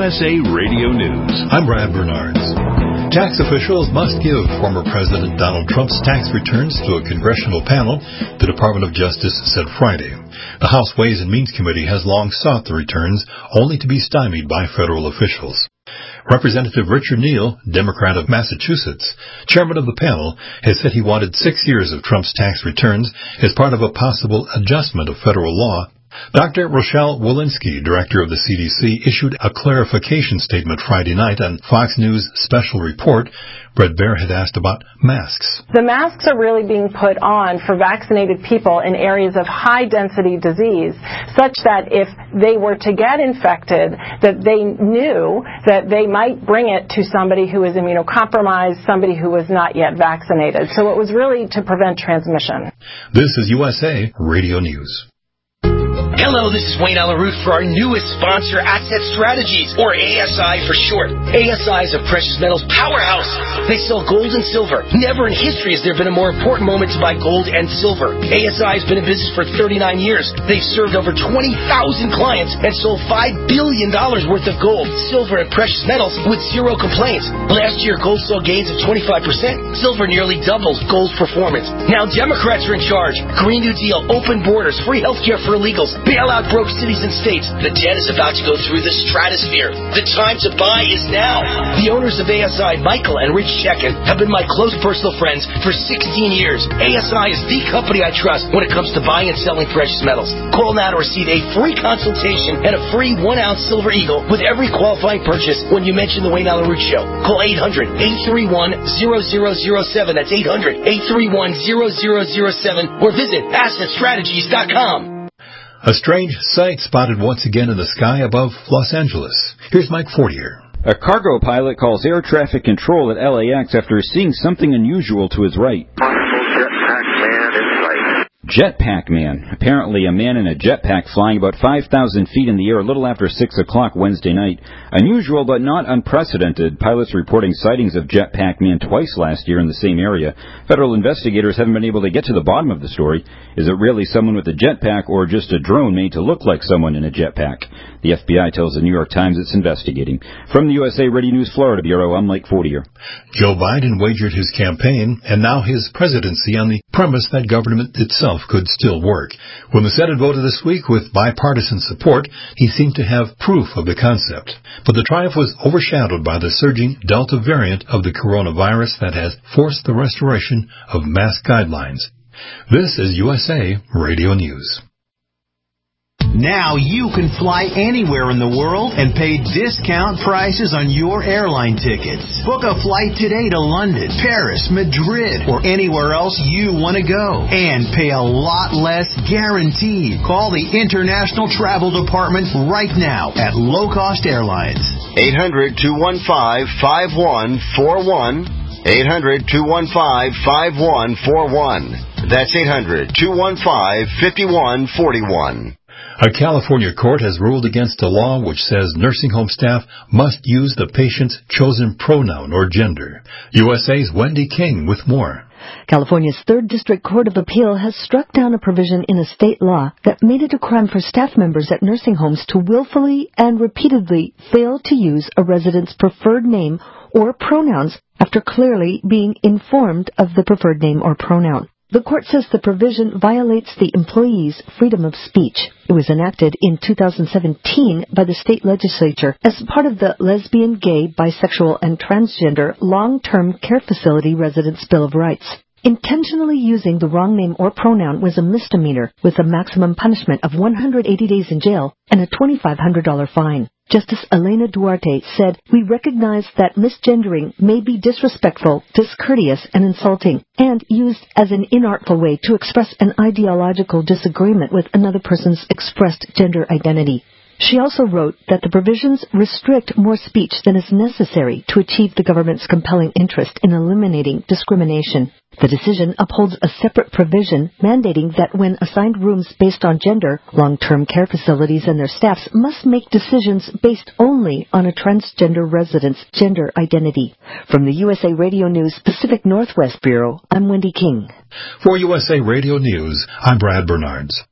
USA Radio News. I'm Brad Bernards. Tax officials must give former President Donald Trump's tax returns to a congressional panel, the Department of Justice said Friday. The House Ways and Means Committee has long sought the returns, only to be stymied by federal officials. Representative Richard Neal, Democrat of Massachusetts, chairman of the panel, has said he wanted 6 years of Trump's tax returns as part of a possible adjustment of federal law. Dr. Rochelle Walensky, director of the CDC, issued a clarification statement Friday night on Fox News' special report. Brett Baer had asked about masks. The masks are really being put on for vaccinated people in areas of high-density disease, such that if they were to get infected, that they knew that they might bring it to somebody who is immunocompromised, somebody who was not yet vaccinated. So it was really to prevent transmission. This is USA Radio News. Hello, this is Wayne Alaroot for our newest sponsor, Asset Strategies, or ASI for short. ASI is a precious metals powerhouse. They sell gold and silver. Never in history has there been a more important moment to buy gold and silver. ASI has been in business for 39 years. They've served over 20,000 clients and sold $5 billion worth of gold, silver, and precious metals with zero complaints. Last year, gold saw gains of 25%. Silver nearly doubles gold's performance. Now Democrats are in charge. Green New Deal, open borders, free healthcare for illegals, bailout broke cities and states. The debt is about to go through the stratosphere. The time to buy is now. The owners of ASI, Michael and Rich Chekin, have been my close personal friends for 16 years. ASI is the company I trust when it comes to buying and selling precious metals. Call now to receive a free consultation and a free 1-ounce Silver Eagle with every qualifying purchase when you mention the Wayne Alaroot Show. Call 800-831-0007. That's 800-831-0007 or visit AssetStrategies.com. A strange sight spotted once again in the sky above Los Angeles. Here's Mike Fortier. A cargo pilot calls air traffic control at LAX after seeing something unusual to his right. Jetpack Man. Apparently a man in a jetpack flying about 5,000 feet in the air a little after 6 o'clock Wednesday night. Unusual but not unprecedented. Pilots reporting sightings of Jetpack Man twice last year in the same area. Federal investigators haven't been able to get to the bottom of the story. Is it really someone with a jetpack or just a drone made to look like someone in a jetpack? The FBI tells the New York Times it's investigating. From the USA Radio News Florida Bureau, I'm Mike Fortier. Joe Biden wagered his campaign and now his presidency on the premise that government itself could still work. When the Senate voted this week with bipartisan support, he seemed to have proof of the concept. But the triumph was overshadowed by the surging Delta variant of the coronavirus that has forced the restoration of mask guidelines. This is USA Radio News. Now you can fly anywhere in the world and pay discount prices on your airline tickets. Book a flight today to London, Paris, Madrid, or anywhere else you want to go. And pay a lot less guaranteed. Call the International Travel Department right now at Low Cost Airlines. 800-215-5141. 800-215-5141. That's 800-215-5141. A California court has ruled against a law which says nursing home staff must use the patient's chosen pronoun or gender. USA's Wendy King with more. California's 3rd District Court of Appeal has struck down a provision in a state law that made it a crime for staff members at nursing homes to willfully and repeatedly fail to use a resident's preferred name or pronouns after clearly being informed of the preferred name or pronoun. The court says the provision violates the employee's freedom of speech. It was enacted in 2017 by the state legislature as part of the Lesbian, Gay, Bisexual, and Transgender Long-Term Care Facility Residents' Bill of Rights. Intentionally using the wrong name or pronoun was a misdemeanor with a maximum punishment of 180 days in jail and a $2,500 fine. Justice Elena Duarte said, "We recognize that misgendering may be disrespectful, discourteous, and insulting, and used as an inartful way to express an ideological disagreement with another person's expressed gender identity." She also wrote that the provisions restrict more speech than is necessary to achieve the government's compelling interest in eliminating discrimination. The decision upholds a separate provision mandating that when assigned rooms based on gender, long-term care facilities and their staffs must make decisions based only on a transgender resident's gender identity. From the USA Radio News Pacific Northwest Bureau, I'm Wendy King. For USA Radio News, I'm Brad Bernards.